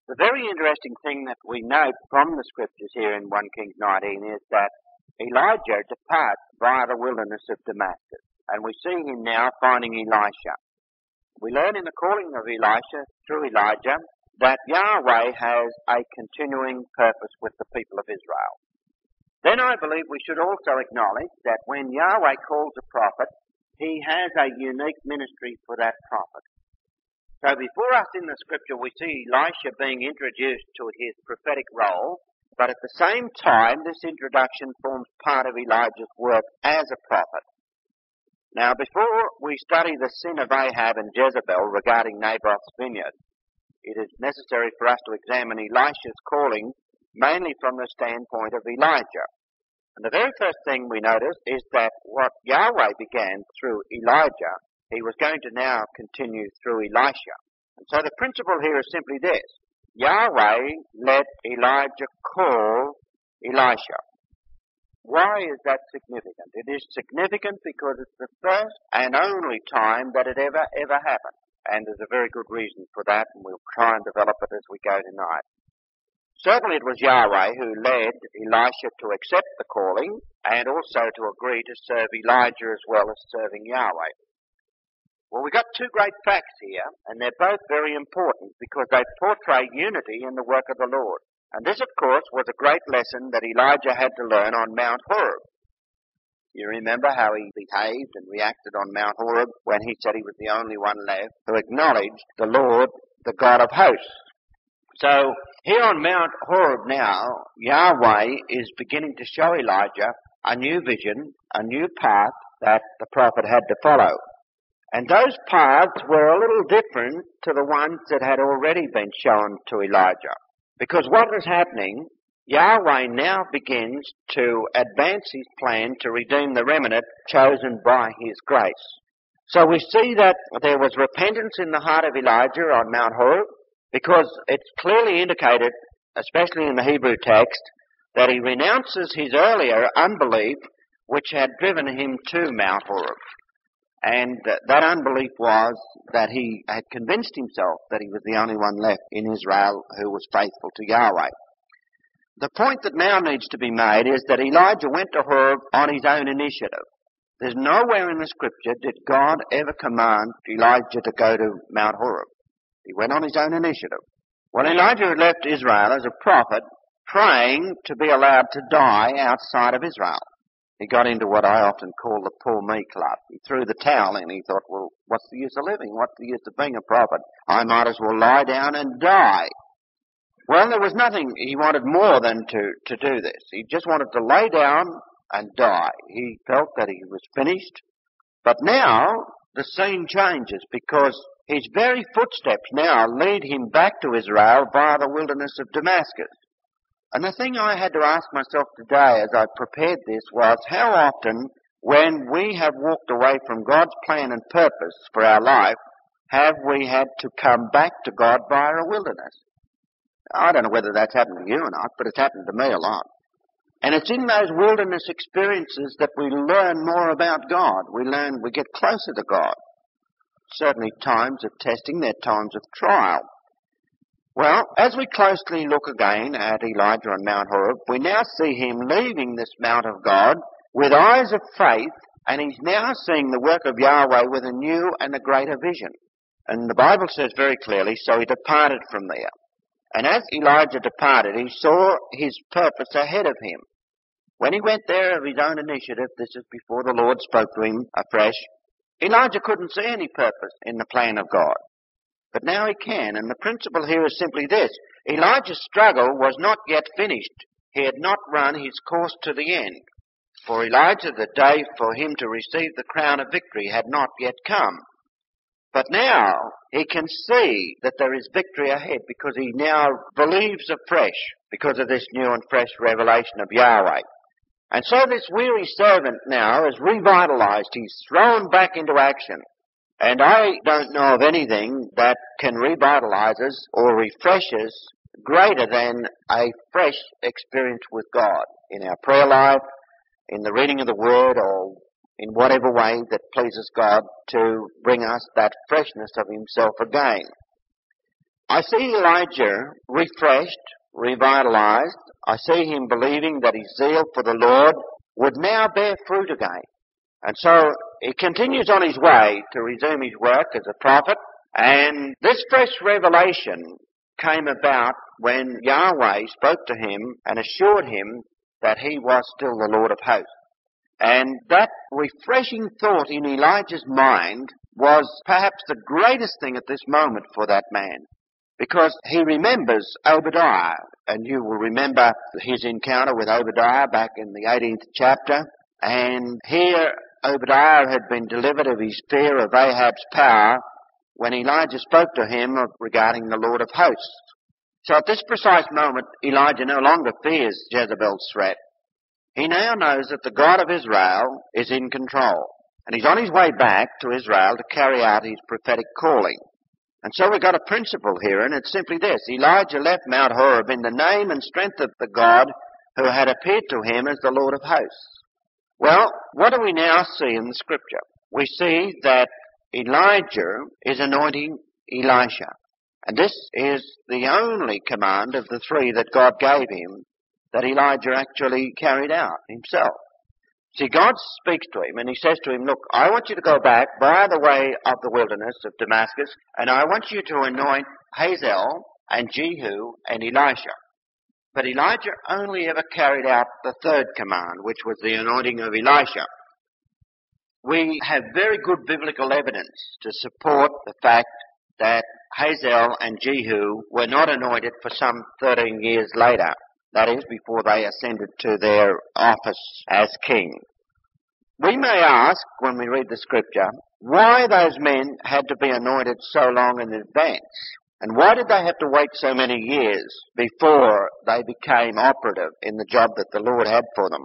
The very interesting thing that we note from the scriptures here in 1 Kings 19 is that Elijah departs via the wilderness of Damascus, and we see him now finding Elisha. We learn in the calling of Elisha through Elijah that Yahweh has a continuing purpose with the people of Israel. Then I believe we should also acknowledge that when Yahweh calls a prophet, he has a unique ministry for that prophet. So before us in the scripture we see Elisha being introduced to his prophetic role, but at the same time this introduction forms part of Elijah's work as a prophet. Now before we study the sin of Ahab and Jezebel regarding Naboth's vineyard, it is necessary for us to examine Elisha's calling mainly from the standpoint of Elijah. And the very first thing we notice is that what Yahweh began through Elijah, he was going to now continue through Elisha. And so the principle here is simply this: Yahweh let Elijah call Elisha. Why is that significant? It is significant because it's the first and only time that it ever happened. And there's a very good reason for that, and we'll try and develop it as we go tonight. Certainly it was Yahweh who led Elisha to accept the calling and also to agree to serve Elijah as well as serving Yahweh. Well, we've got two great facts here, and they're both very important because they portray unity in the work of the Lord. And this, of course, was a great lesson that Elijah had to learn on Mount Horeb. You remember how he behaved and reacted on Mount Horeb when he said he was the only one left who acknowledged the Lord, the God of hosts. So here on Mount Horeb now, Yahweh is beginning to show Elijah a new vision, a new path that the prophet had to follow. And those paths were a little different to the ones that had already been shown to Elijah. Because what was happening, Yahweh now begins to advance his plan to redeem the remnant chosen by his grace. So we see that there was repentance in the heart of Elijah on Mount Horeb, because it's clearly indicated, especially in the Hebrew text, that he renounces his earlier unbelief which had driven him to Mount Horeb. And that unbelief was that he had convinced himself that he was the only one left in Israel who was faithful to Yahweh. The point that now needs to be made is that Elijah went to Horeb on his own initiative. There's nowhere in the scripture did God ever command Elijah to go to Mount Horeb. He went on his own initiative. Well, Elijah had left Israel as a prophet, praying to be allowed to die outside of Israel. He got into what I often call the poor me club. He threw the towel in. He thought, well, what's the use of living? What's the use of being a prophet? I might as well lie down and die. Well, there was nothing he wanted more than to do this. He just wanted to lay down and die. He felt that he was finished. But now the scene changes because his very footsteps now lead him back to Israel via the wilderness of Damascus. And the thing I had to ask myself today as I prepared this was, how often when we have walked away from God's plan and purpose for our life, have we had to come back to God via a wilderness? I don't know whether that's happened to you or not, but it's happened to me a lot. And it's in those wilderness experiences that we learn more about God. We get closer to God. Certainly times of testing, there are times of trial. Well, as we closely look again at Elijah on Mount Horeb, we now see him leaving this Mount of God with eyes of faith, and he's now seeing the work of Yahweh with a new and a greater vision. And the Bible says very clearly, so he departed from there. And as Elijah departed, he saw his purpose ahead of him. When he went there of his own initiative, this is before the Lord spoke to him afresh, Elijah couldn't see any purpose in the plan of God. But now he can, and the principle here is simply this. Elijah's struggle was not yet finished. He had not run his course to the end. For Elijah, the day for him to receive the crown of victory had not yet come. But now he can see that there is victory ahead because he now believes afresh because of this new and fresh revelation of Yahweh. And so this weary servant now is revitalized. He's thrown back into action. And I don't know of anything that can revitalize us or refresh us greater than a fresh experience with God in our prayer life, in the reading of the Word, or in whatever way that pleases God to bring us that freshness of Himself again. I see Elijah refreshed, revitalized. I see him believing that his zeal for the Lord would now bear fruit again. And so he continues on his way to resume his work as a prophet. And this fresh revelation came about when Yahweh spoke to him and assured him that he was still the Lord of hosts. And that refreshing thought in Elijah's mind was perhaps the greatest thing at this moment for that man, because he remembers Obadiah, and you will remember his encounter with Obadiah back in the 18th chapter, and here Obadiah had been delivered of his fear of Ahab's power when Elijah spoke to him regarding the Lord of hosts. So at this precise moment, Elijah no longer fears Jezebel's threat. He now knows that the God of Israel is in control, and he's on his way back to Israel to carry out his prophetic calling. And so we've got a principle here, and it's simply this. Elijah left Mount Horeb in the name and strength of the God who had appeared to him as the Lord of hosts. Well, what do we now see in the Scripture? We see that Elijah is anointing Elisha. And this is the only command of the three that God gave him that Elijah actually carried out himself. See, God speaks to him and he says to him, look, I want you to go back by the way of the wilderness of Damascus, and I want you to anoint Hazael and Jehu and Elisha. But Elijah only ever carried out the third command, which was the anointing of Elisha. We have very good biblical evidence to support the fact that Hazael and Jehu were not anointed for some 13 years later. That is, before they ascended to their office as king. We may ask, when we read the Scripture, why those men had to be anointed so long in advance. And why did they have to wait so many years before they became operative in the job that the Lord had for them?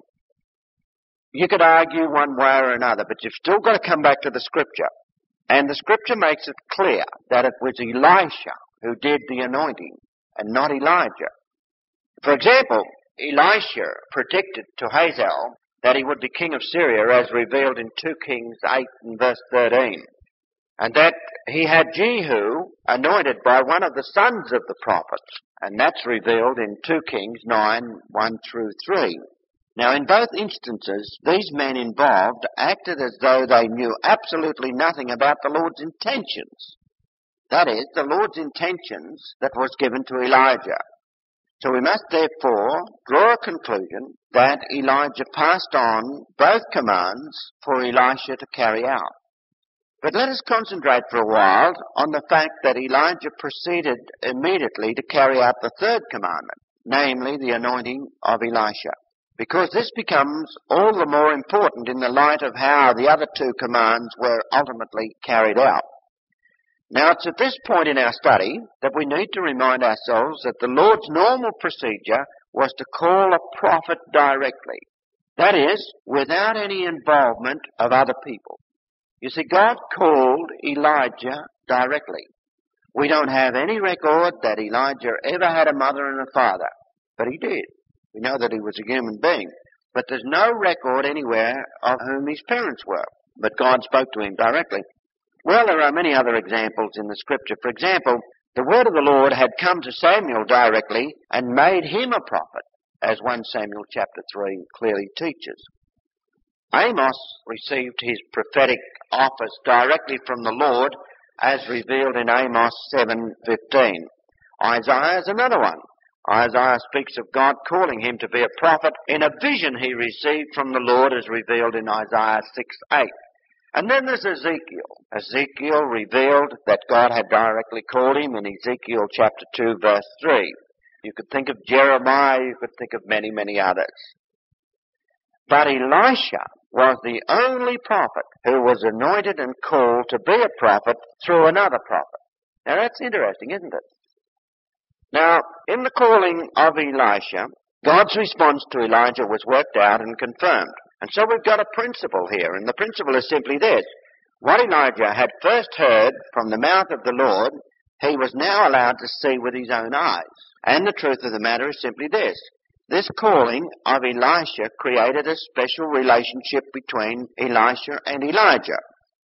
You could argue one way or another, but you've still got to come back to the Scripture. And the Scripture makes it clear that it was Elisha who did the anointing and not Elijah. For example, Elisha predicted to Hazael that he would be king of Syria as revealed in 2 Kings 8 and verse 13. And that he had Jehu anointed by one of the sons of the prophets. And that's revealed in 2 Kings 9, 1 through 3. Now, in both instances, these men involved acted as though they knew absolutely nothing about the Lord's intentions. That is, the Lord's intentions that was given to Elijah. So we must therefore draw a conclusion that Elijah passed on both commands for Elisha to carry out. But let us concentrate for a while on the fact that Elijah proceeded immediately to carry out the third commandment, namely the anointing of Elisha, because this becomes all the more important in the light of how the other 2 commands were ultimately carried out. Now, it's at this point in our study that we need to remind ourselves that the Lord's normal procedure was to call a prophet directly. That is, without any involvement of other people. You see, God called Elijah directly. We don't have any record that Elijah ever had a mother and a father, but he did. We know that he was a human being, but there's no record anywhere of whom his parents were, but God spoke to him directly. Well, there are many other examples in the Scripture. For example, the word of the Lord had come to Samuel directly and made him a prophet, as 1 Samuel chapter 3 clearly teaches. Amos received his prophetic office directly from the Lord, as revealed in Amos 7:15. Isaiah is another one. Isaiah speaks of God calling him to be a prophet in a vision he received from the Lord, as revealed in Isaiah 6:8. And then there's Ezekiel. Ezekiel revealed that God had directly called him in Ezekiel chapter 2, verse 3. You could think of Jeremiah, you could think of many, many others. But Elisha was the only prophet who was anointed and called to be a prophet through another prophet. Now that's interesting, isn't it? Now, in the calling of Elisha, God's response to Elijah was worked out and confirmed. And so we've got a principle here, and the principle is simply this. What Elijah had first heard from the mouth of the Lord, he was now allowed to see with his own eyes. And the truth of the matter is simply this. This calling of Elisha created a special relationship between Elisha and Elijah.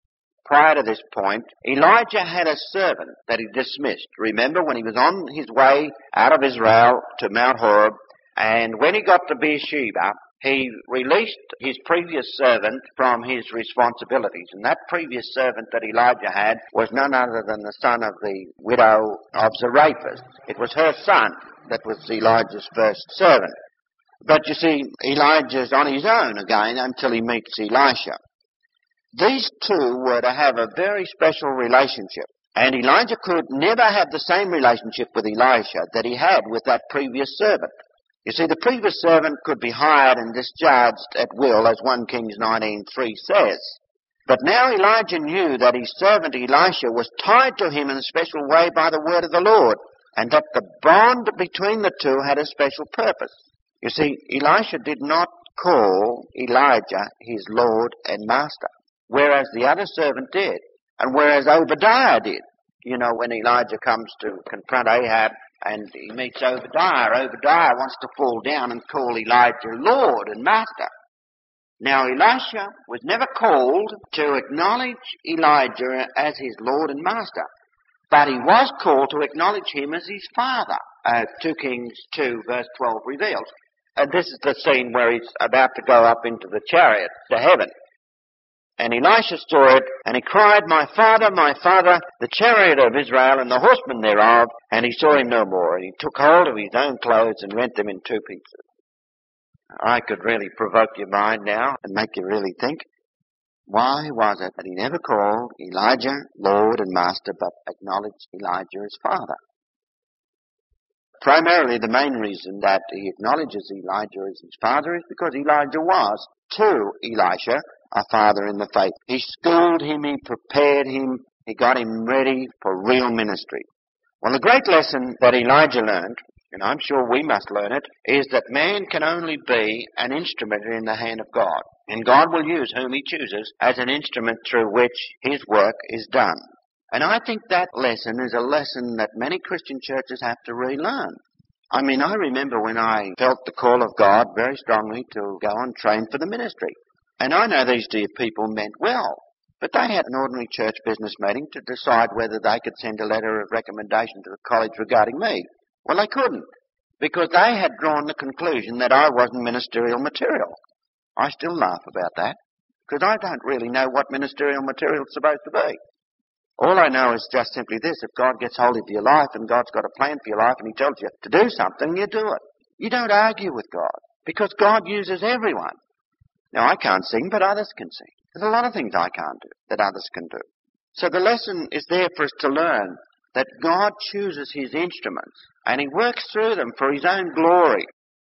prior to this point, Elijah had a servant that he dismissed. Remember when he was on his way out of Israel to Mount Horeb, and when he got to Beersheba, he released his previous servant from his responsibilities. And that previous servant that Elijah had was none other than the son of the widow of Zarephath. It was her son that was Elijah's first servant. But you see, Elijah's on his own again until he meets Elisha. These two were to have a very special relationship. And Elijah could never have the same relationship with Elisha that he had with that previous servant. You see, the previous servant could be hired and discharged at will, as 1 Kings 19:3 says. But now Elijah knew that his servant Elisha was tied to him in a special way by the word of the Lord, and that the bond between the two had a special purpose. You see, Elisha did not call Elijah his Lord and Master, whereas the other servant did, and whereas Obadiah did. You know, when Elijah comes to confront Ahab and he meets Obadiah, Obadiah wants to fall down and call Elijah Lord and Master. Now, Elisha was never called to acknowledge Elijah as his Lord and Master, but he was called to acknowledge him as his father, 2 Kings 2 verse 12 reveals. And this is the scene where he's about to go up into the chariot to heaven. And Elisha saw it, and he cried, my father, the chariot of Israel and the horsemen thereof, and he saw him no more. And he took hold of his own clothes and rent them in two pieces. I could really provoke your mind now and make you really think. Why was it that he never called Elijah Lord and Master, but acknowledged Elijah as father? Primarily, the main reason that he acknowledges Elijah as his father is because Elijah was, to Elisha, a father in the faith. He schooled him, he prepared him, he got him ready for real ministry. Well, the great lesson that Elijah learned, and I'm sure we must learn it, is that man can only be an instrument in the hand of God. And God will use whom he chooses as an instrument through which his work is done. And I think that lesson is a lesson that many Christian churches have to relearn. I mean, I remember when I felt the call of God very strongly to go and train for the ministry. And I know these dear people meant well, but they had an ordinary church business meeting to decide whether they could send a letter of recommendation to the college regarding me. Well, they couldn't, because they had drawn the conclusion that I wasn't ministerial material. I still laugh about that, because I don't really know what ministerial material is supposed to be. All I know is just simply this: if God gets hold of your life and God's got a plan for your life and he tells you to do something, you do it. You don't argue with God, because God uses everyone. Now, I can't sing, but others can sing. There's a lot of things I can't do that others can do. So the lesson is there for us to learn that God chooses his instruments and he works through them for his own glory.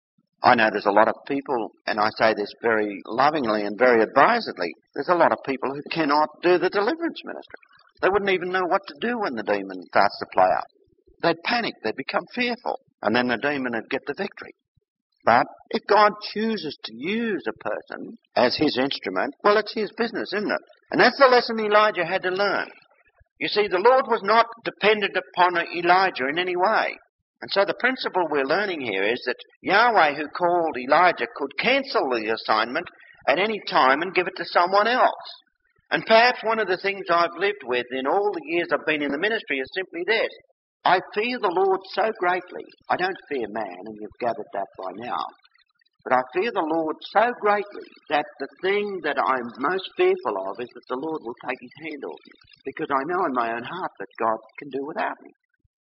I know there's a lot of people, and I say this very lovingly and very advisedly, there's a lot of people who cannot do the deliverance ministry. They wouldn't even know what to do when the demon starts to play up. They'd panic, they'd become fearful, and then the demon would get the victory. But if God chooses to use a person as his instrument, well, it's his business, isn't it? And that's the lesson Elijah had to learn. You see, the Lord was not dependent upon Elijah in any way. And so the principle we're learning here is that Yahweh, who called Elijah, could cancel the assignment at any time and give it to someone else. And perhaps one of the things I've lived with in all the years I've been in the ministry is simply this: I fear the Lord so greatly. I don't fear man, and you've gathered that by now. But I fear the Lord so greatly that the thing that I'm most fearful of is that the Lord will take his hand off me, because I know in my own heart that God can do without me.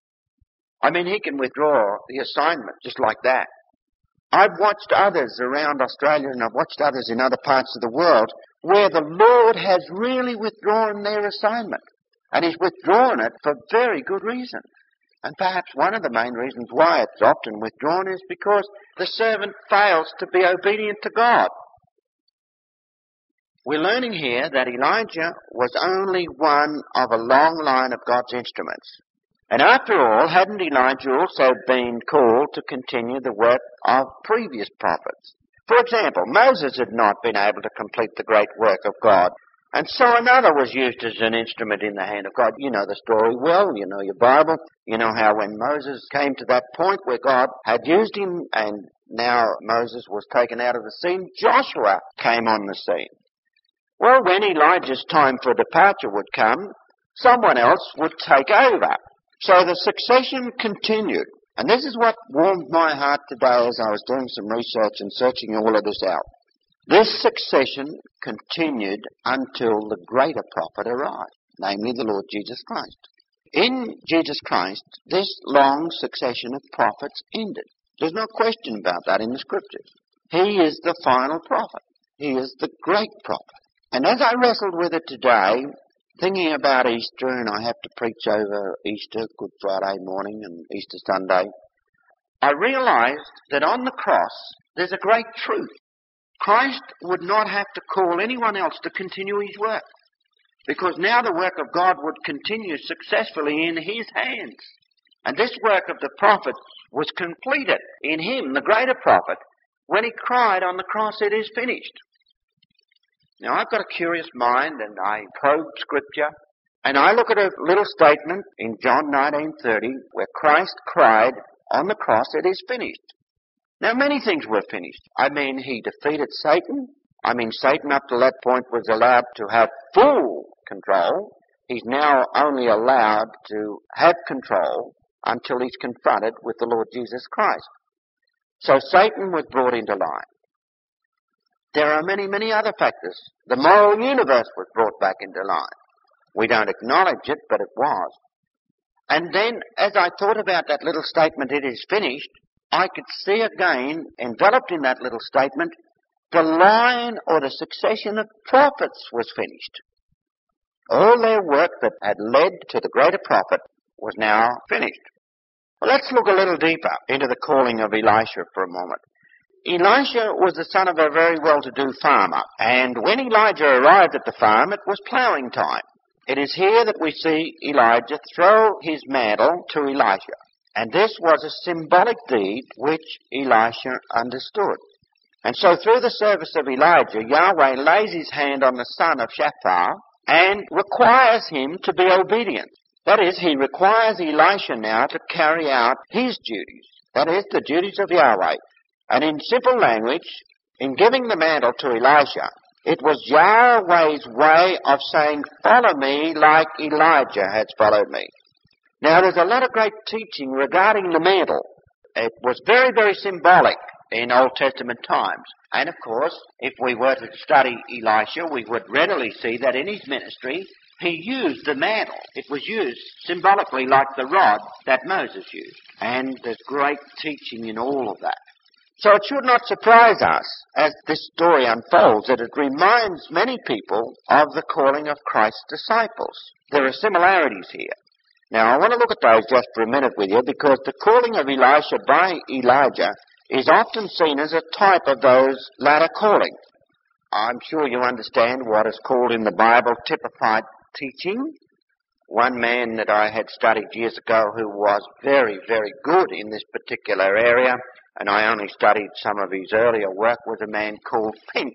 I mean, he can withdraw the assignment just like that. I've watched others around Australia, and I've watched others in other parts of the world, where the Lord has really withdrawn their assignment. And he's withdrawn it for very good reason. And perhaps one of the main reasons why it's often withdrawn is because the servant fails to be obedient to God. We're learning here that Elijah was only one of a long line of God's instruments. And after all, hadn't Elijah also been called to continue the work of previous prophets? For example, Moses had not been able to complete the great work of God, and so another was used as an instrument in the hand of God. You know the story well, you know your Bible. You know how when Moses came to that point where God had used him and now Moses was taken out of the scene, Joshua came on the scene. Well, when Elijah's time for departure would come, someone else would take over. So the succession continued. And this is what warmed my heart today as I was doing some research and searching all of this out. This succession continued until the greater prophet arrived, namely the Lord Jesus Christ. In Jesus Christ, this long succession of prophets ended. There's no question about that in the Scriptures. He is the final prophet. He is the great prophet. And as I wrestled with it today, thinking about Easter, and I have to preach over Easter, Good Friday morning and Easter Sunday, I realized that on the cross there's a great truth. Christ would not have to call anyone else to continue his work, because now the work of God would continue successfully in his hands. And this work of the prophets was completed in him, the greater prophet, when he cried on the cross, "It is finished." Now, I've got a curious mind, and I probe Scripture, and I look at a little statement in John 19:30 where Christ cried on the cross, "It is finished." Now, many things were finished. I mean, he defeated Satan. I mean, Satan up to that point was allowed to have full control. He's now only allowed to have control until he's confronted with the Lord Jesus Christ. So Satan was brought into line. There are many, many other factors. The moral universe was brought back into line. We don't acknowledge it, but it was. And then, as I thought about that little statement, "It is finished," I could see again, enveloped in that little statement, the line or the succession of prophets was finished. All their work that had led to the greater prophet was now finished. Well, let's look a little deeper into the calling of Elisha for a moment. Elisha was the son of a very well-to-do farmer, and when Elijah arrived at the farm, it was ploughing time. It is here that we see Elijah throw his mantle to Elisha, and this was a symbolic deed which Elisha understood. And so through the service of Elijah, Yahweh lays his hand on the son of Shaphat and requires him to be obedient. That is, he requires Elisha now to carry out his duties, that is, the duties of Yahweh. And in simple language, in giving the mantle to Elisha, it was Yahweh's way of saying, "Follow me like Elijah has followed me." Now, there's a lot of great teaching regarding the mantle. It was very, very symbolic in Old Testament times. And, of course, if we were to study Elisha, we would readily see that in his ministry, he used the mantle. It was used symbolically like the rod that Moses used. And there's great teaching in all of that. So it should not surprise us, as this story unfolds, that it reminds many people of the calling of Christ's disciples. There are similarities here. Now, I want to look at those just for a minute with you, because the calling of Elisha by Elijah is often seen as a type of those latter callings. I'm sure you understand what is called in the Bible typified teaching. One man that I had studied years ago who was very, very good in this particular area, and I only studied some of his earlier work, was a man called Pink.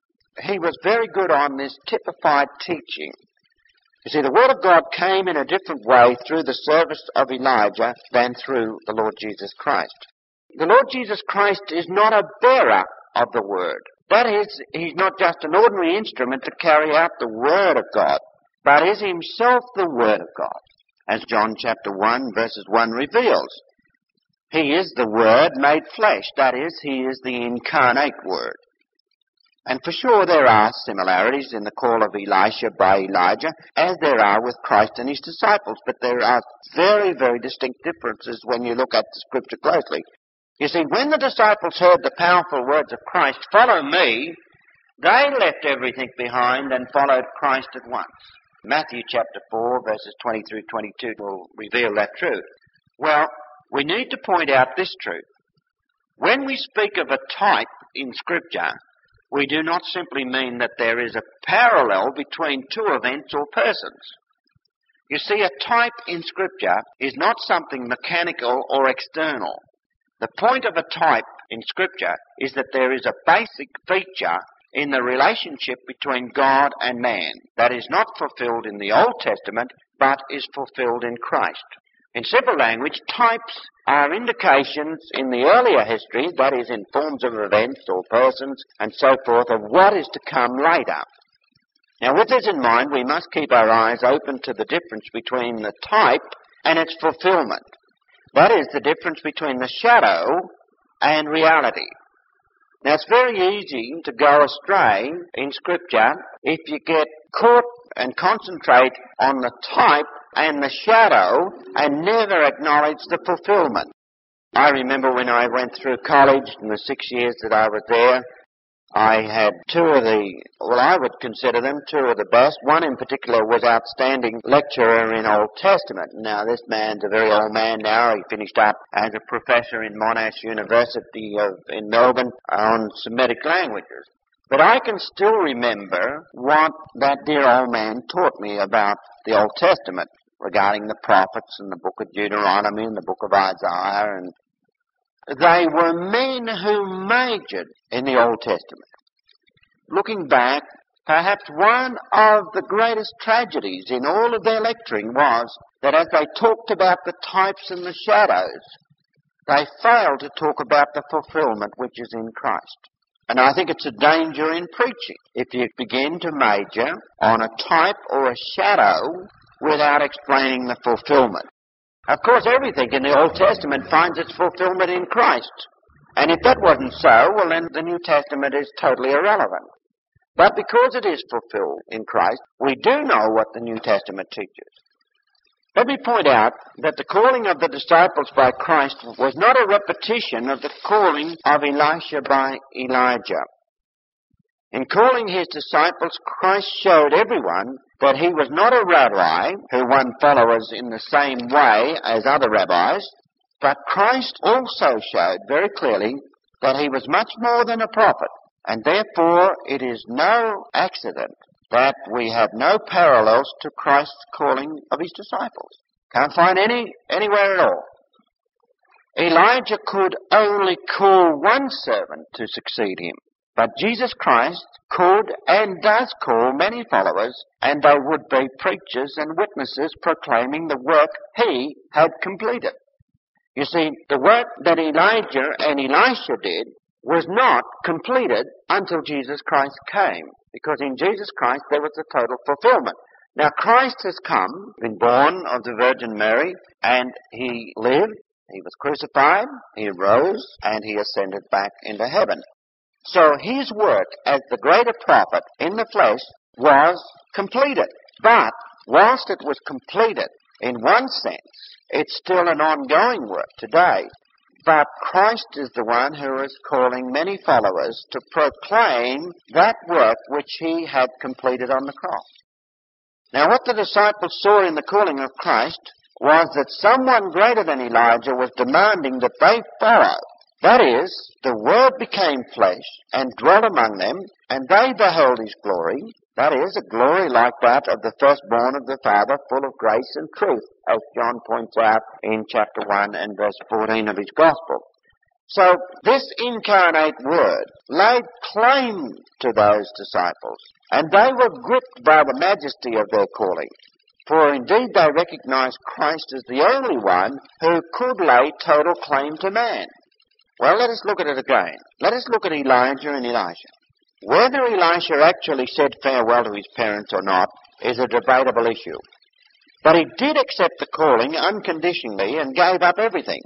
He was very good on this typified teaching. You see, the Word of God came in a different way through the service of Elijah than through the Lord Jesus Christ. The Lord Jesus Christ is not a bearer of the Word. That is, he's not just an ordinary instrument to carry out the Word of God, but is himself the Word of God, as John chapter 1, verses 1 reveals. He is the Word made flesh. That is, he is the incarnate Word. And for sure there are similarities in the call of Elisha by Elijah, as there are with Christ and his disciples. But there are very, very distinct differences when you look at the Scripture closely. You see, when the disciples heard the powerful words of Christ, "Follow me," they left everything behind and followed Christ at once. Matthew chapter 4, verses 20 through 22 will reveal that truth. Well, we need to point out this truth. When we speak of a type in Scripture, we do not simply mean that there is a parallel between two events or persons. You see, a type in Scripture is not something mechanical or external. The point of a type in Scripture is that there is a basic feature in the relationship between God and man that is not fulfilled in the Old Testament, but is fulfilled in Christ. In simple language, types are indications in the earlier history, that is, in forms of events or persons and so forth, of what is to come later. Now, with this in mind, we must keep our eyes open to the difference between the type and its fulfillment. That is, the difference between the shadow and reality. Now, it's very easy to go astray in Scripture if you get caught and concentrate on the type and the shadow and never acknowledge the fulfillment. I remember when I went through college in the 6 years that I was there, I had I would consider them two of the best. One in particular was outstanding lecturer in Old Testament. Now, this man's a very old man now. He finished up as a professor in Monash University in Melbourne on Semitic languages. But I can still remember what that dear old man taught me about the Old Testament regarding the prophets and the book of Deuteronomy and the book of Isaiah. And they were men who majored in the Old Testament. Looking back, perhaps one of the greatest tragedies in all of their lecturing was that as they talked about the types and the shadows, they failed to talk about the fulfillment which is in Christ. And I think it's a danger in preaching if you begin to major on a type or a shadow without explaining the fulfillment. Of course, everything in the Old Testament finds its fulfillment in Christ. And if that wasn't so, well, then the New Testament is totally irrelevant. But because it is fulfilled in Christ, we do know what the New Testament teaches. Let me point out that the calling of the disciples by Christ was not a repetition of the calling of Elisha by Elijah. In calling his disciples, Christ showed everyone that he was not a rabbi who won followers in the same way as other rabbis, but Christ also showed very clearly that he was much more than a prophet, and therefore it is no accident that we have no parallels to Christ's calling of his disciples. Can't find anywhere at all. Elijah could only call one servant to succeed him, but Jesus Christ could and does call many followers, and they would be preachers and witnesses proclaiming the work he had completed. You see, the work that Elijah and Elisha did was not completed until Jesus Christ came, because in Jesus Christ there was a total fulfillment. Now Christ has come, been born of the Virgin Mary, and he lived, he was crucified, he rose, and he ascended back into heaven. So his work as the greater prophet in the flesh was completed. But whilst it was completed in one sense, it's still an ongoing work today. But Christ is the one who is calling many followers to proclaim that work which he had completed on the cross. Now, what the disciples saw in the calling of Christ was that someone greater than Elijah was demanding that they follow. That is, the Word became flesh and dwelt among them, and they beheld his glory. That is, a glory like that of the firstborn of the Father, full of grace and truth, as John points out in chapter 1 and verse 14 of his Gospel. So, this incarnate Word laid claim to those disciples, and they were gripped by the majesty of their calling. For indeed they recognized Christ as the only one who could lay total claim to man. Well, let us look at it again. Let us look at Elijah and Elisha. Whether Elisha actually said farewell to his parents or not is a debatable issue. But he did accept the calling unconditionally and gave up everything.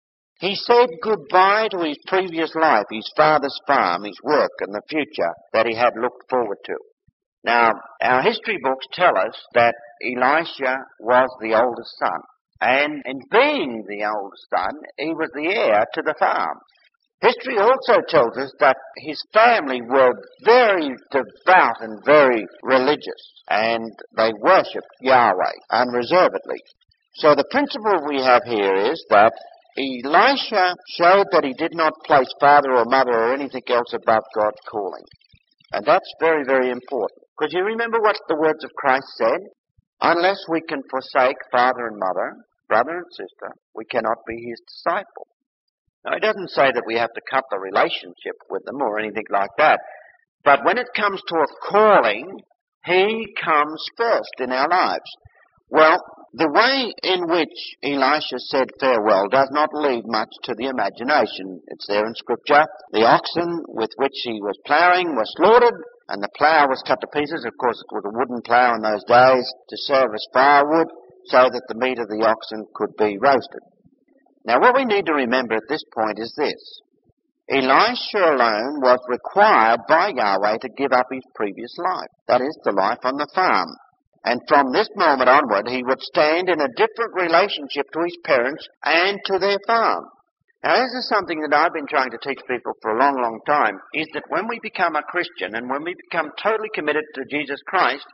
He said goodbye to his previous life, his father's farm, his work, and the future that he had looked forward to. Now, our history books tell us that Elisha was the oldest son. And in being the oldest son, he was the heir to the farm. History also tells us that his family were very devout and very religious, and they worshipped Yahweh unreservedly. So the principle we have here is that Elisha showed that he did not place father or mother or anything else above God's calling. And that's very, very important. Because you remember what the words of Christ said? Unless we can forsake father and mother, brother and sister, we cannot be his disciple. Now, it doesn't say that we have to cut the relationship with them or anything like that. But when it comes to a calling, he comes first in our lives. Well, the way in which Elisha said farewell does not leave much to the imagination. It's there in Scripture. The oxen with which he was ploughing were slaughtered, and the plough was cut to pieces. Of course, it was a wooden plough in those days to serve as firewood so that the meat of the oxen could be roasted. Now, what we need to remember at this point is this. Elisha alone was required by Yahweh to give up his previous life, that is, the life on the farm. And from this moment onward, he would stand in a different relationship to his parents and to their farm. Now, this is something that I've been trying to teach people for a long, long time, is that when we become a Christian and when we become totally committed to Jesus Christ,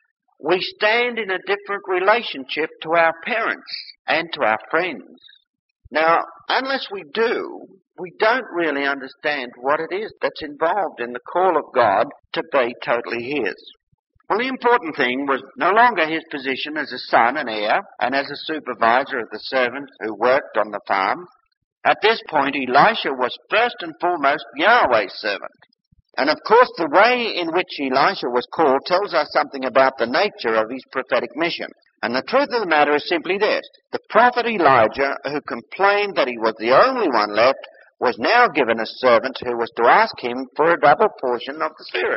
we stand in a different relationship to our parents and to our friends. Now, unless we do, we don't really understand what it is that's involved in the call of God to be totally His. Well, the important thing was no longer his position as a son and heir and as a supervisor of the servants who worked on the farm. At this point, Elisha was first and foremost Yahweh's servant. And of course, the way in which Elisha was called tells us something about the nature of his prophetic mission. And the truth of the matter is simply this. The prophet Elijah, who complained that he was the only one left, was now given a servant who was to ask him for a double portion of the Spirit.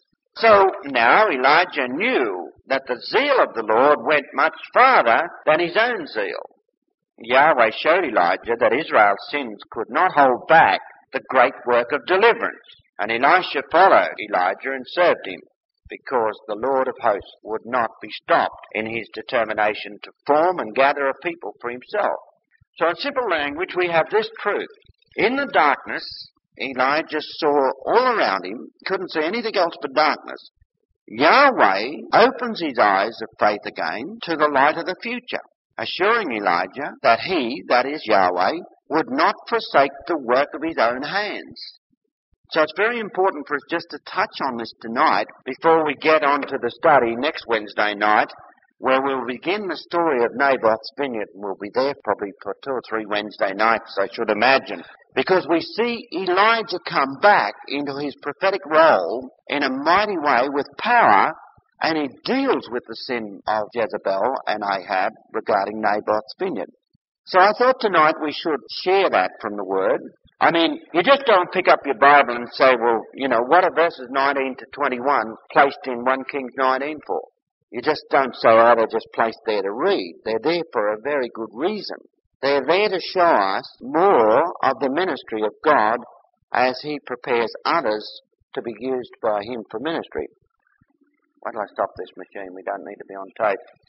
So now Elijah knew that the zeal of the Lord went much farther than his own zeal. Yahweh showed Elijah that Israel's sins could not hold back the great work of deliverance. And Elisha followed Elijah and served him, because the Lord of hosts would not be stopped in his determination to form and gather a people for himself. So in simple language, we have this truth. In the darkness, Elijah saw all around him, couldn't see anything else but darkness. Yahweh opens his eyes of faith again to the light of the future, assuring Elijah that he, that is Yahweh, would not forsake the work of his own hands. So it's very important for us just to touch on this tonight before we get on to the study next Wednesday night, where we'll begin the story of Naboth's vineyard, and we'll be there probably for 2 or 3 Wednesday nights, I should imagine. Because we see Elijah come back into his prophetic role in a mighty way with power, and he deals with the sin of Jezebel and Ahab regarding Naboth's vineyard. So I thought tonight we should share that from the Word. I mean, you just don't pick up your Bible and say, well, you know, what are verses 19 to 21 placed in 1 Kings 19 for? You just don't say, oh, they're just placed there to read. They're there for a very good reason. They're there to show us more of the ministry of God as He prepares others to be used by Him for ministry. Why don't I stop this machine? We don't need to be on tape.